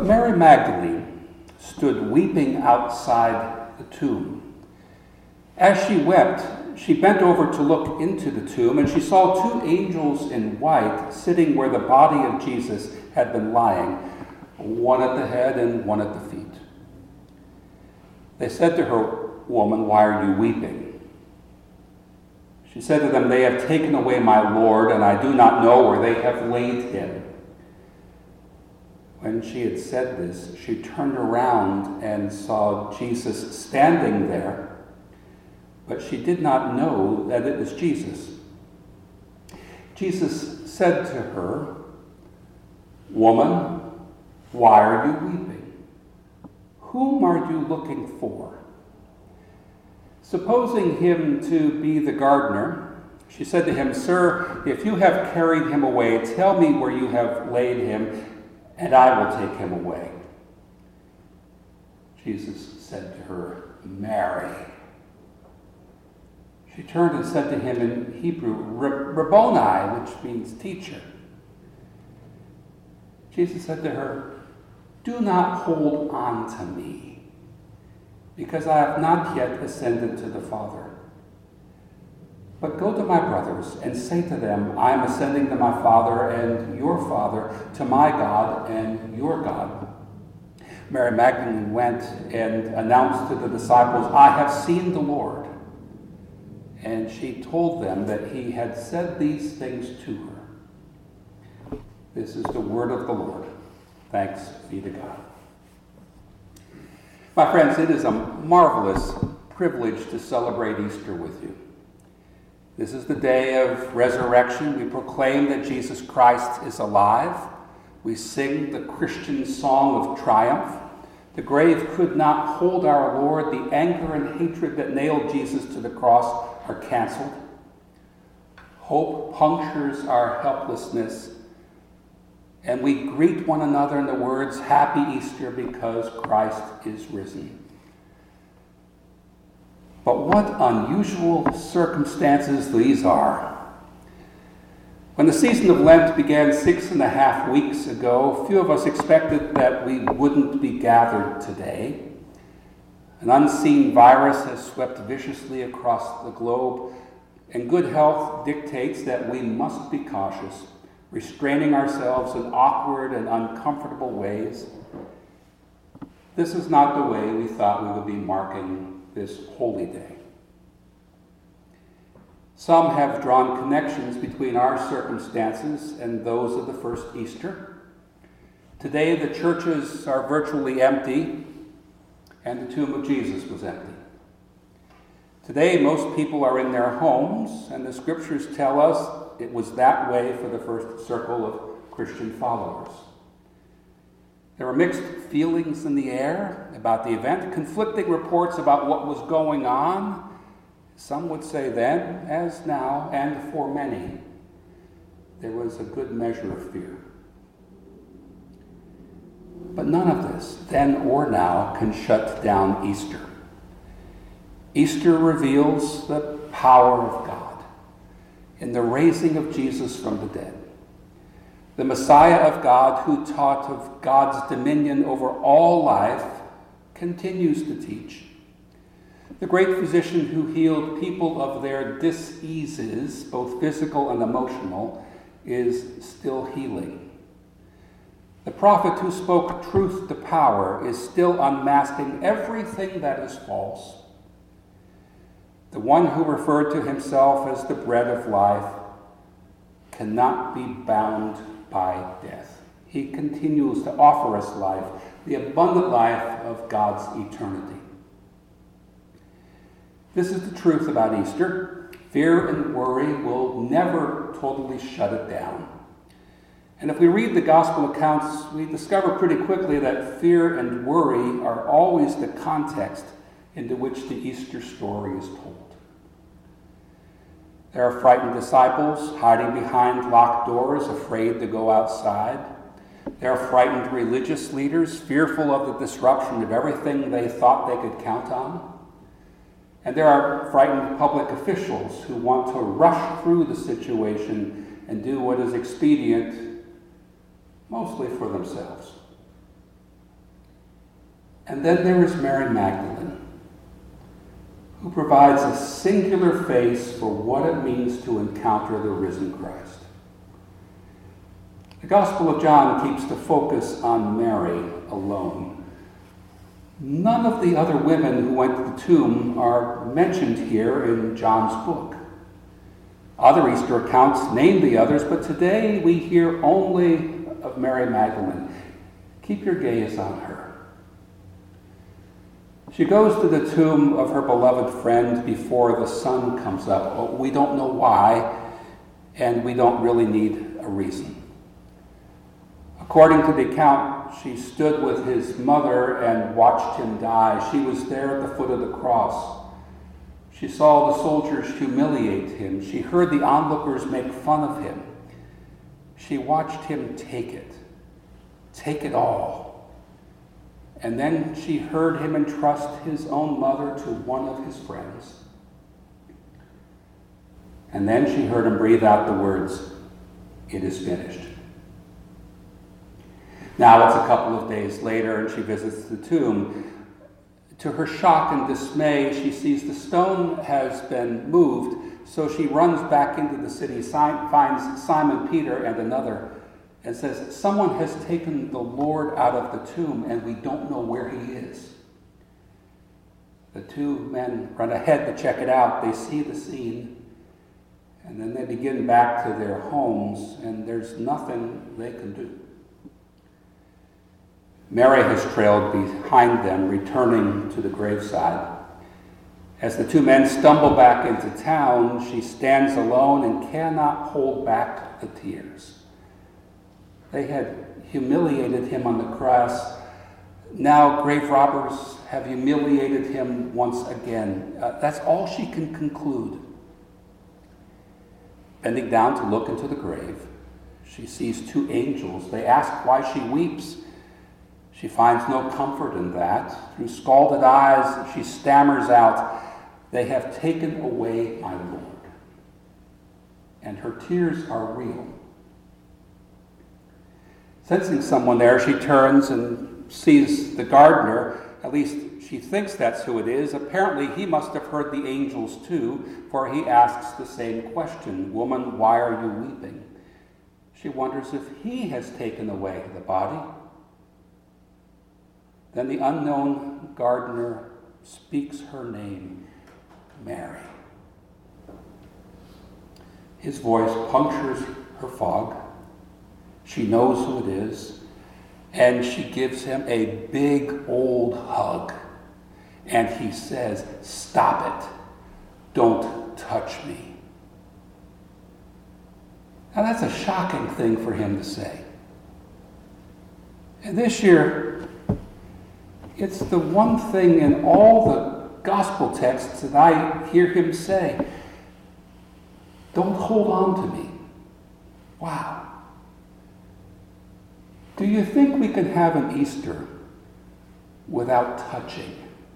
But Mary Magdalene stood weeping outside the tomb. As she wept, she bent over to look into the tomb, and she saw two angels in white sitting where the body of Jesus had been lying, one at the head and one at the feet. They said to her, "Woman, why are you weeping?" She said to them, "They have taken away my Lord, and I do not know where they have laid him." When she had said this, she turned around and saw Jesus standing there, but she did not know that it was Jesus. Jesus said to her, "Woman, why are you weeping? Whom are you looking for?" Supposing him to be the gardener, she said to him, "Sir, if you have carried him away, tell me where you have laid him, and I will take him away." Jesus said to her, "Mary." She turned and said to him in Hebrew, "Rabboni," which means teacher. Jesus said to her, "Do not hold on to me, because I have not yet ascended to the Father. But go to my brothers and say to them, I am ascending to my Father and your Father, to my God and your God." Mary Magdalene went and announced to the disciples, "I have seen the Lord." And she told them that he had said these things to her. This is the word of the Lord. Thanks be to God. My friends, it is a marvelous privilege to celebrate Easter with you. This is the day of resurrection. We proclaim that Jesus Christ is alive. We sing the Christian song of triumph. The grave could not hold our Lord. The anger and hatred that nailed Jesus to the cross are canceled. Hope punctures our helplessness, and we greet one another in the words, "Happy Easter, because Christ is risen." But what unusual circumstances these are. When the season of Lent began 6.5 weeks ago, few of us expected that we wouldn't be gathered today. An unseen virus has swept viciously across the globe, and good health dictates that we must be cautious, restraining ourselves in awkward and uncomfortable ways. This is not the way we thought we would be marking this holy day. Some have drawn connections between our circumstances and those of the first Easter. Today, the churches are virtually empty, and the tomb of Jesus was empty. Today, most people are in their homes, and the scriptures tell us it was that way for the first circle of Christian followers. There were mixed feelings in the air about the event, conflicting reports about what was going on. Some would say then, as now, and for many, there was a good measure of fear. But none of this, then or now, can shut down Easter. Easter reveals the power of God in the raising of Jesus from the dead. The Messiah of God, who taught of God's dominion over all life, continues to teach. The great physician who healed people of their diseases, both physical and emotional, is still healing. The prophet who spoke truth to power is still unmasking everything that is false. The one who referred to himself as the bread of life cannot be bound by death. He continues to offer us life, the abundant life of God's eternity. This is the truth about Easter. Fear and worry will never totally shut it down. And if we read the gospel accounts, we discover pretty quickly that fear and worry are always the context into which the Easter story is told. There are frightened disciples hiding behind locked doors, afraid to go outside. There are frightened religious leaders, fearful of the disruption of everything they thought they could count on. And there are frightened public officials who want to rush through the situation and do what is expedient, mostly for themselves. And then there is Mary Magdalene, who provides a singular face for what it means to encounter the risen Christ. The Gospel of John keeps the focus on Mary alone. None of the other women who went to the tomb are mentioned here in John's book. Other Easter accounts name the others, but today we hear only of Mary Magdalene. Keep your gaze on her. She goes to the tomb of her beloved friend before the sun comes up. We don't know why, and we don't really need a reason. According to the account, she stood with his mother and watched him die. She was there at the foot of the cross. She saw the soldiers humiliate him. She heard the onlookers make fun of him. She watched him take it all. And then she heard him entrust his own mother to one of his friends. And then she heard him breathe out the words, "It is finished." Now it's a couple of days later and she visits the tomb. To her shock and dismay, she sees the stone has been moved, so she runs back into the city, finds Simon Peter and another, and says, "Someone has taken the Lord out of the tomb, and we don't know where he is." The two men run ahead to check it out. They see the scene, and then they begin back to their homes, and there's nothing they can do. Mary has trailed behind them, returning to the graveside. As the two men stumble back into town, she stands alone and cannot hold back the tears. They had humiliated him on the cross. Now grave robbers have humiliated him once again. That's all she can conclude. Bending down to look into the grave, she sees two angels. They ask why she weeps. She finds no comfort in that. Through scalded eyes, she stammers out, "They have taken away my Lord." And her tears are real. Sensing someone there, she turns and sees the gardener. At least she thinks that's who it is. Apparently, he must have heard the angels too, for he asks the same question, "Woman, why are you weeping?" She wonders if he has taken away the body. Then the unknown gardener speaks her name, Mary. His voice punctures her fog. She knows who it is, and she gives him a big old hug. And he says, "Stop it. Don't touch me." Now that's a shocking thing for him to say. And this year, it's the one thing in all the gospel texts that I hear him say, "Don't hold on to me." Wow. Do you think we can have an Easter without touching?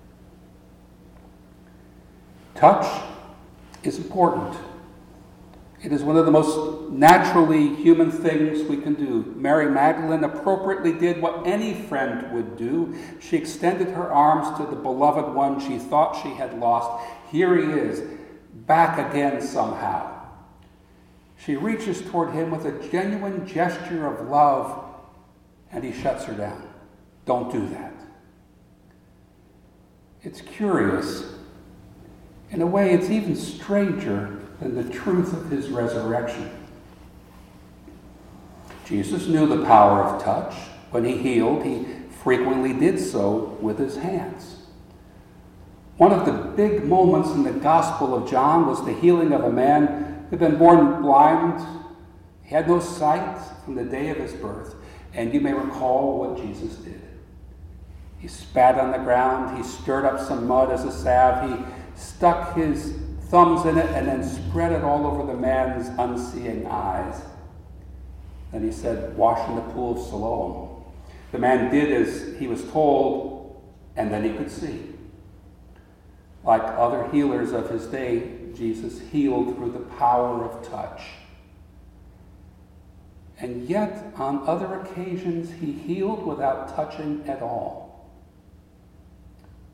Touch is important. It is one of the most naturally human things we can do. Mary Magdalene appropriately did what any friend would do. She extended her arms to the beloved one she thought she had lost. Here he is, back again somehow. She reaches toward him with a genuine gesture of love, and he shuts her down. Don't do that. It's curious. In a way, it's even stranger than the truth of his resurrection. Jesus knew the power of touch. When he healed, he frequently did so with his hands. One of the big moments in the Gospel of John was the healing of a man who had been born blind. He had no sight from the day of his birth. And you may recall what Jesus did. He spat on the ground. He stirred up some mud as a salve. He stuck his thumbs in it and then spread it all over the man's unseeing eyes. Then he said, "Wash in the pool of Siloam." The man did as he was told, and then he could see. Like other healers of his day, Jesus healed through the power of touch. And yet, on other occasions, he healed without touching at all.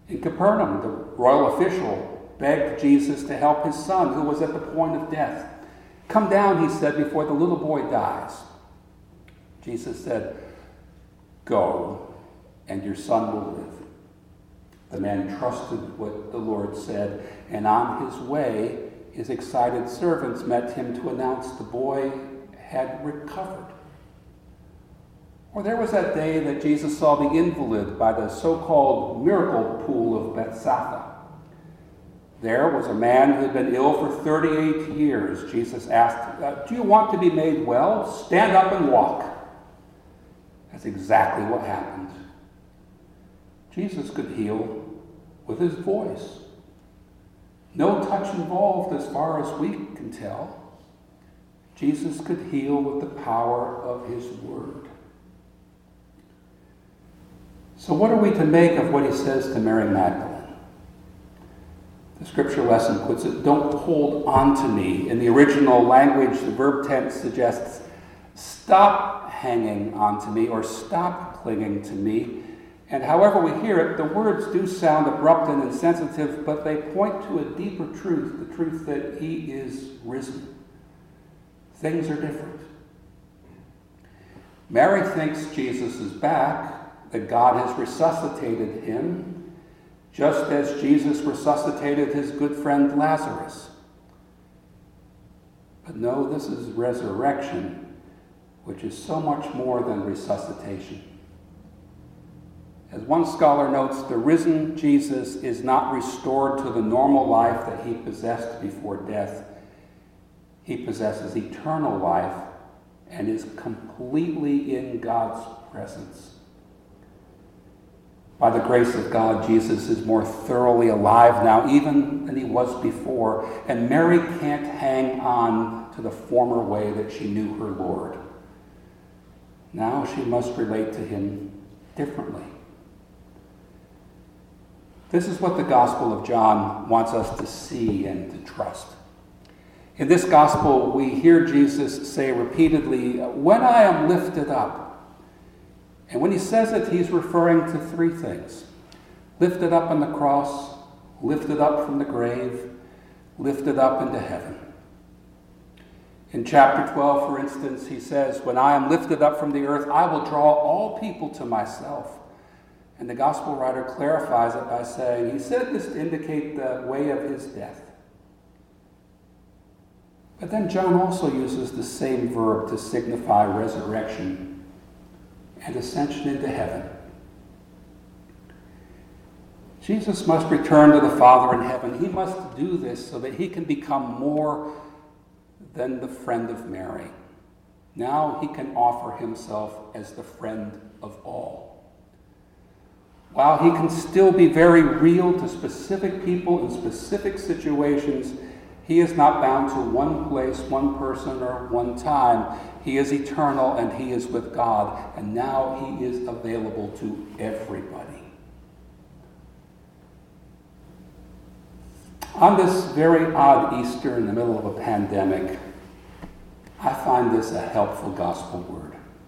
In Capernaum, the royal official begged Jesus to help his son, who was at the point of death. "Come down," he said, "before the little boy dies." Jesus said, "Go, and your son will live." The man trusted what the Lord said, and on his way, his excited servants met him to announce the boy had recovered. Or there was that day that Jesus saw the invalid by the so-called miracle pool of Bethsaida. There was a man who had been ill for 38 years. Jesus asked, "Do you want to be made well? Stand up and walk." That's exactly what happened. Jesus could heal with his voice. No touch involved as far as we can tell. Jesus could heal with the power of his word. So what are we to make of what he says to Mary Magdalene? The scripture lesson puts it, "Don't hold on to me." In the original language, the verb tense suggests, stop hanging on to me or stop clinging to me. And however we hear it, the words do sound abrupt and insensitive, but they point to a deeper truth, the truth that he is risen. Things are different. Mary thinks Jesus is back, that God has resuscitated him, just as Jesus resuscitated his good friend Lazarus. But no, this is resurrection, which is so much more than resuscitation. As one scholar notes, the risen Jesus is not restored to the normal life that he possessed before death. He possesses eternal life and is completely in God's presence. By the grace of God, Jesus is more thoroughly alive now even than he was before, and Mary can't hang on to the former way that she knew her Lord. Now she must relate to him differently. This is what the Gospel of John wants us to see and to trust. In this Gospel, we hear Jesus say repeatedly, "When I am lifted up." And when he says it, he's referring to three things. Lifted up on the cross, lifted up from the grave, lifted up into heaven. In chapter 12, for instance, he says, "When I am lifted up from the earth, I will draw all people to myself." And the gospel writer clarifies it by saying, he said this to indicate the way of his death. But then John also uses the same verb to signify resurrection and ascension into heaven. Jesus must return to the Father in heaven. He must do this so that he can become more than the friend of Mary. Now he can offer himself as the friend of all. While he can still be very real to specific people in specific situations, he is not bound to one place, one person, or one time. He is eternal and he is with God, and now he is available to everybody. On this very odd Easter in the middle of a pandemic, I find this a helpful gospel word.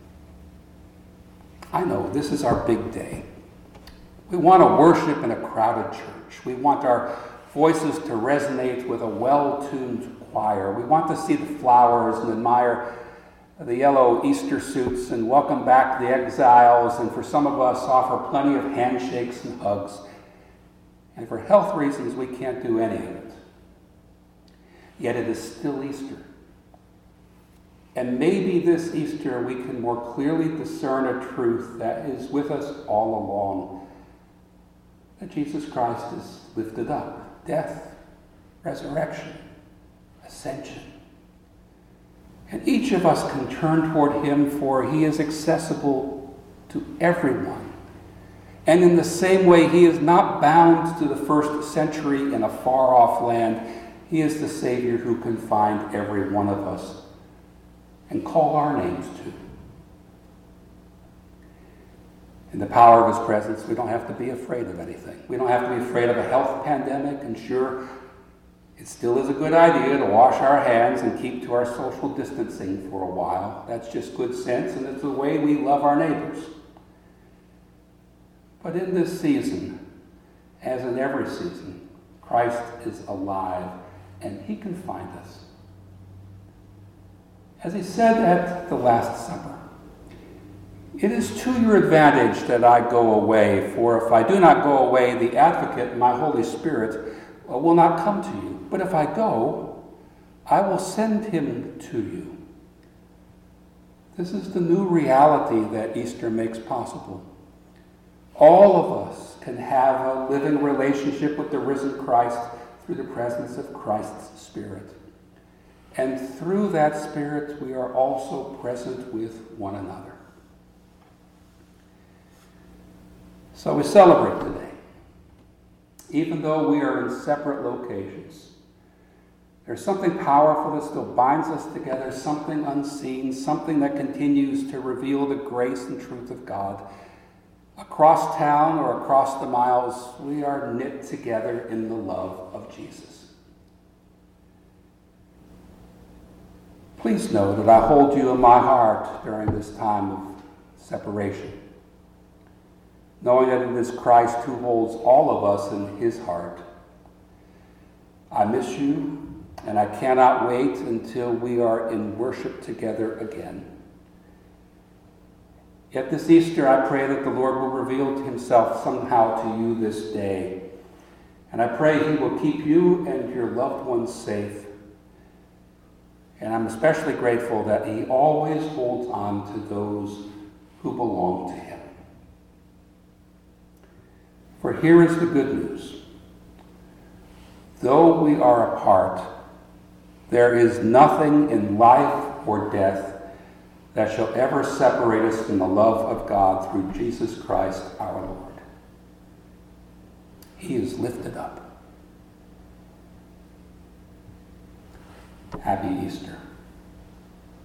I know this is our big day. We want to worship in a crowded church. We want our voices to resonate with a well-tuned choir. We want to see the flowers and admire the yellow Easter suits and welcome back the exiles, and for some of us offer plenty of handshakes and hugs. And for health reasons, we can't do any of it. Yet it is still Easter. And maybe this Easter we can more clearly discern a truth that is with us all along. That Jesus Christ is lifted up. Death, resurrection, ascension. And each of us can turn toward him, for he is accessible to everyone. And in the same way, he is not bound to the first century in a far-off land. He is the Savior who can find every one of us and call our names too. In the power of his presence, we don't have to be afraid of anything. We don't have to be afraid of a health pandemic, and sure, it still is a good idea to wash our hands and keep to our social distancing for a while. That's just good sense, and it's the way we love our neighbors. But in this season, as in every season, Christ is alive and he can find us. As he said at the Last Supper, "It is to your advantage that I go away, for if I do not go away, the Advocate, my Holy Spirit, will not come to you. But if I go, I will send him to you." This is the new reality that Easter makes possible. All of us can have a living relationship with the risen Christ through the presence of Christ's Spirit. And through that Spirit, we are also present with one another. So we celebrate today. Even though we are in separate locations, there's something powerful that still binds us together, something unseen, something that continues to reveal the grace and truth of God. Across town or across the miles, we are knit together in the love of Jesus. Please know that I hold you in my heart during this time of separation, knowing that it is Christ who holds all of us in his heart. I miss you, and I cannot wait until we are in worship together again. Yet this Easter, I pray that the Lord will reveal himself somehow to you this day. And I pray he will keep you and your loved ones safe. And I'm especially grateful that he always holds on to those who belong to him. For here is the good news. Though we are apart, there is nothing in life or death that shall ever separate us from the love of God through Jesus Christ our Lord. He is lifted up. Happy Easter.